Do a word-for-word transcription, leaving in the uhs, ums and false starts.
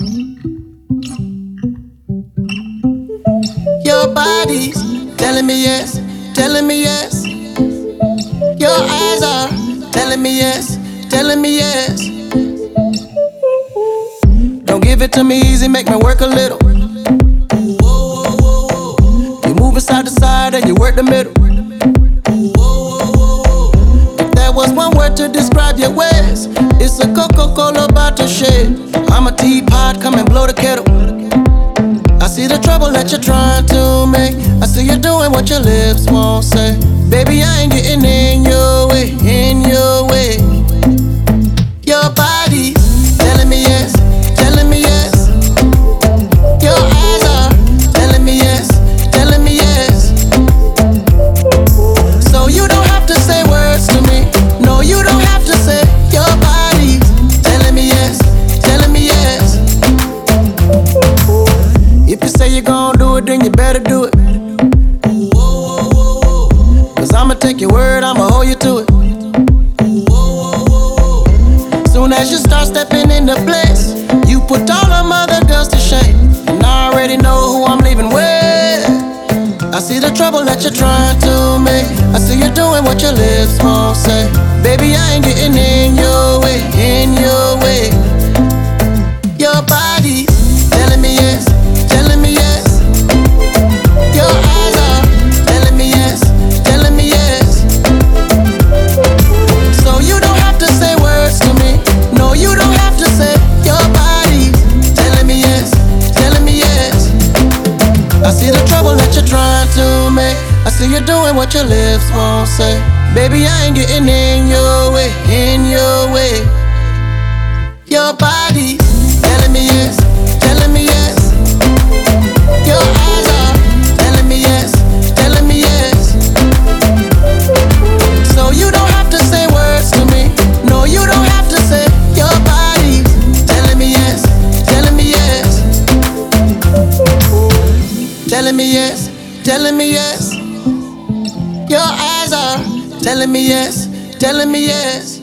Your body's telling me yes, telling me yes. Your eyes are telling me yes, telling me yes. Don't give it to me easy, make me work a little. You moving side to side and you work the middle. If there was one word to describe your ways, it's a Coca-Cola bottle shade. I'm a teapot, come and blow the kettle. I see the trouble that you're trying to make. I see you doing what your lips won't say. Baby, I ain't getting in your way, in your way. Your body telling me yes, telling me yes. Your eyes are telling me yes, telling me yes. So you don't have to say words to me. No, you don't have to say. Your body's telling me yes, telling me yes. If you say you're gon' do it, then you better do it. Cause I'ma take your word, I'ma hold you to it. Soon as you start stepping into place, you put all them other girls to shame. And I already know who I'm leaving with. I see the trouble that you're trying to make. I see you doing what your lips won't say. Baby, I ain't getting in your way, in your way. Your body telling me yes, telling me yes. Your eyes are telling me yes, telling me yes. So you don't have to say words to me. No, you don't have to say. Your body telling me yes, telling me yes. I see the trouble that you're trying to make. I see you doing what your lips won't say. Baby, I ain't getting in your way, in your way. Your body telling me yes, telling me yes. Your eyes are telling me yes, telling me yes. So you don't have to say words to me. No, you don't have to say. Your body telling me yes, telling me yes. Telling me yes, telling me yes. Your eyes are telling me yes, telling me yes.